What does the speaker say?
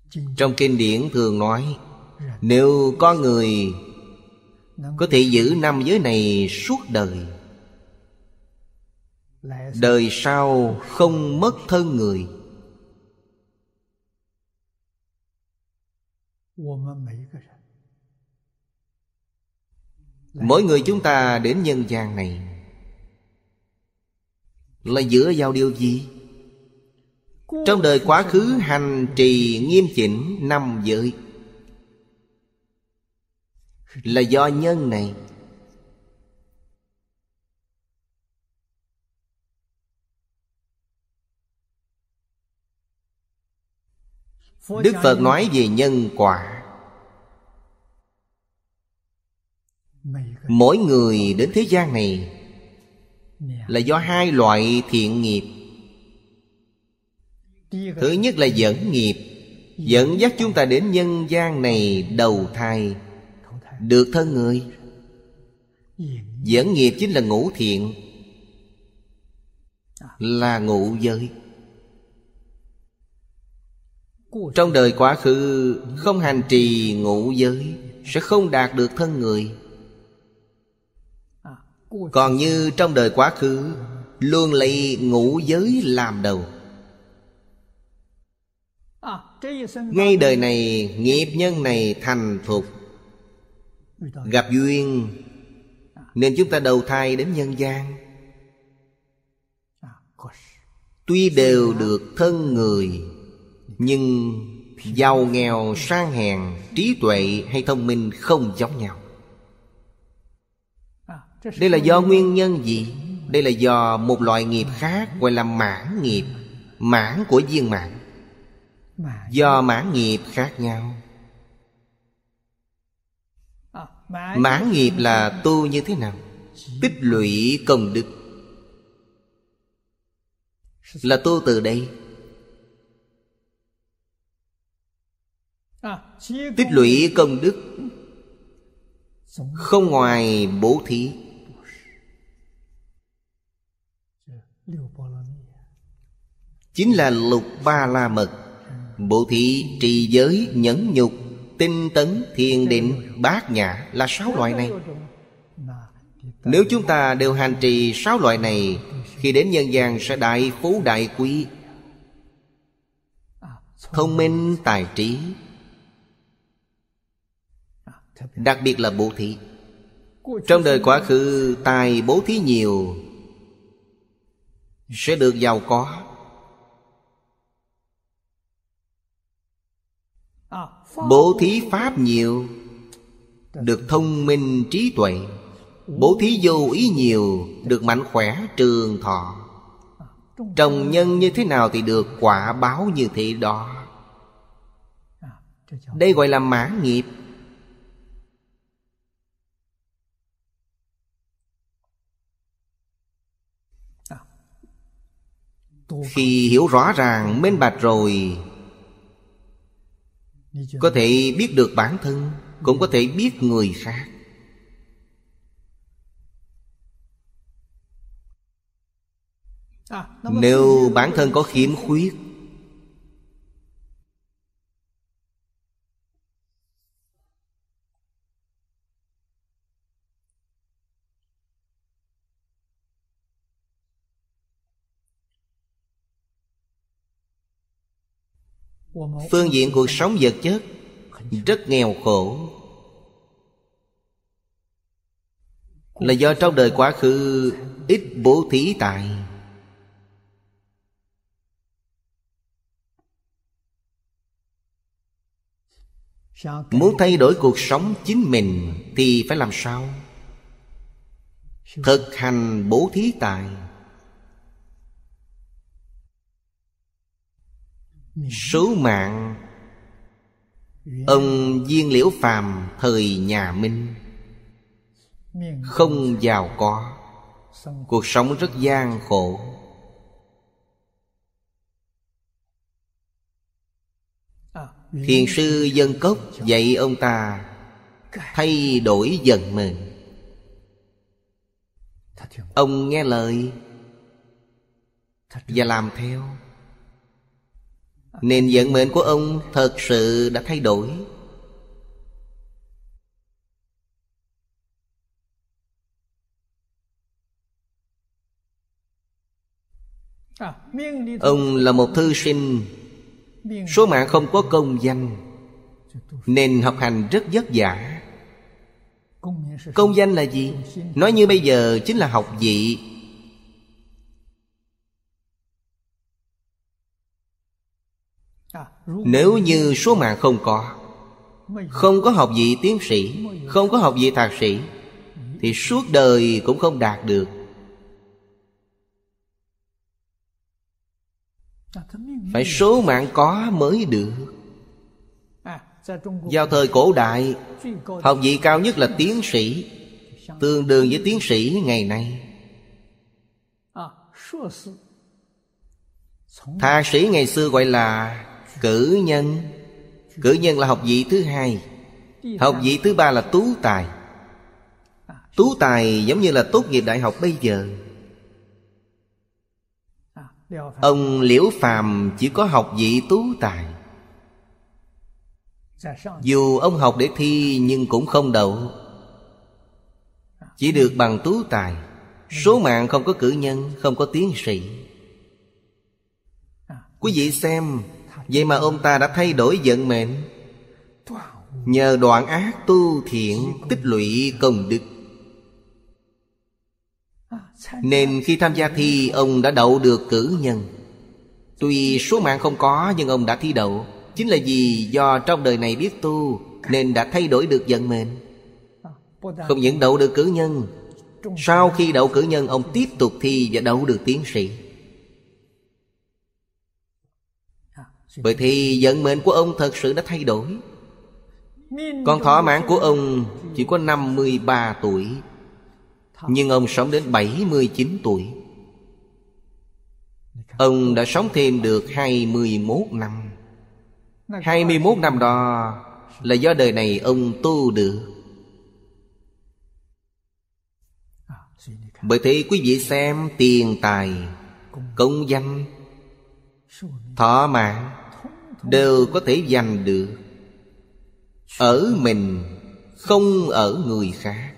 Trong kinh điển thường nói, nếu có người có thể giữ năm giới này suốt đời, đời sau không mất thân người. Mỗi người chúng ta đến nhân gian này là dựa vào điều gì? Trong đời quá khứ hành trì nghiêm chỉnh năm giới là do nhân này. Đức Phật nói về nhân quả. Mỗi người đến thế gian này là do hai loại thiện nghiệp. Thứ nhất là dẫn nghiệp, dẫn dắt chúng ta đến nhân gian này đầu thai, được thân người. Dẫn nghiệp chính là ngũ thiện, là ngũ giới. Trong đời quá khứ không hành trì ngũ giới sẽ không đạt được thân người. Còn như trong đời quá khứ luôn lấy ngũ giới làm đầu. Ngay đời này nghiệp nhân này thành thục, gặp duyên, nên chúng ta đầu thai đến nhân gian. Tuy đều được thân người, nhưng giàu nghèo sang hèn, trí tuệ hay thông minh không giống nhau. Đây là do nguyên nhân gì? Đây là do một loại nghiệp khác gọi là mãn nghiệp. Mãn của viên mãn. Do mãn nghiệp khác nhau. Mãn nghiệp là tu như thế nào? Tích lũy công đức. Là tu từ đây. Tích lũy công đức không ngoài bố thí. Chính là lục ba la mật. Bố thí, trì giới, nhẫn nhục, tinh tấn, thiền định, bát nhã là 6 loại này. Nếu chúng ta đều hành trì 6 loại này, khi đến nhân gian sẽ đại phú đại quý, thông minh tài trí. Đặc biệt là bố thí. Trong đời quá khứ tài bố thí nhiều sẽ được giàu có. Bố thí pháp nhiều được thông minh trí tuệ. Bố thí vô ý nhiều được mạnh khỏe trường thọ. Trồng nhân như thế nào thì được quả báo như thế đó. Đây gọi là mãn nghiệp. Khi hiểu rõ ràng minh bạch rồi, có thể biết được bản thân, cũng có thể biết người khác. Nếu bản thân có khiếm khuyết, phương diện cuộc sống vật chất rất nghèo khổ, là do trong đời quá khứ ít bố thí tài. Muốn thay đổi cuộc sống chính mình thì phải làm sao? Thực hành bố thí tài. Số mạng ông Viên Liễu Phàm thời nhà Minh không giàu có, cuộc sống rất gian khổ. Thiền sư Dân Cốc dạy ông ta thay đổi vận mệnh. Ông nghe lời và làm theo. Nên vận mệnh của ông thật sự đã thay đổi. Ông là một thư sinh, số mạng không có công danh, nên học hành rất vất vả. Công danh là gì? Nói như bây giờ chính là học vị. Nếu như số mạng không có học vị tiến sĩ, không có học vị thạc sĩ, thì suốt đời cũng không đạt được. Phải số mạng có mới được. Vào thời cổ đại, học vị cao nhất là tiến sĩ, tương đương với tiến sĩ ngày nay. Thạc sĩ ngày xưa gọi là cử nhân. Cử nhân là học vị thứ hai. Học vị thứ ba là tú tài. Tú tài giống như là tốt nghiệp đại học bây giờ. Ông Liễu Phàm chỉ có học vị tú tài. Dù ông học để thi nhưng cũng không đậu, chỉ được bằng tú tài. Số mạng không có cử nhân, không có tiến sĩ. Quý vị xem, vậy mà ông ta đã thay đổi vận mệnh. Nhờ đoạn ác tu thiện, tích lũy công đức, nên khi tham gia thi, ông đã đậu được cử nhân. Tuy số mạng không có, nhưng ông đã thi đậu. Chính là vì do trong đời này biết tu, nên đã thay đổi được vận mệnh. Không những đậu được cử nhân, sau khi đậu cử nhân, ông tiếp tục thi và đậu được tiến sĩ. Bởi thì vận mệnh của ông thật sự đã thay đổi. Còn thọ mạng của ông chỉ có 53 tuổi, nhưng ông sống đến 79 tuổi. Ông đã sống thêm được 21 năm. 21 năm đó là do đời này ông tu được. Bởi thế quý vị xem, tiền tài, công danh, thọ mạng đều có thể giành được ở mình, không ở người khác.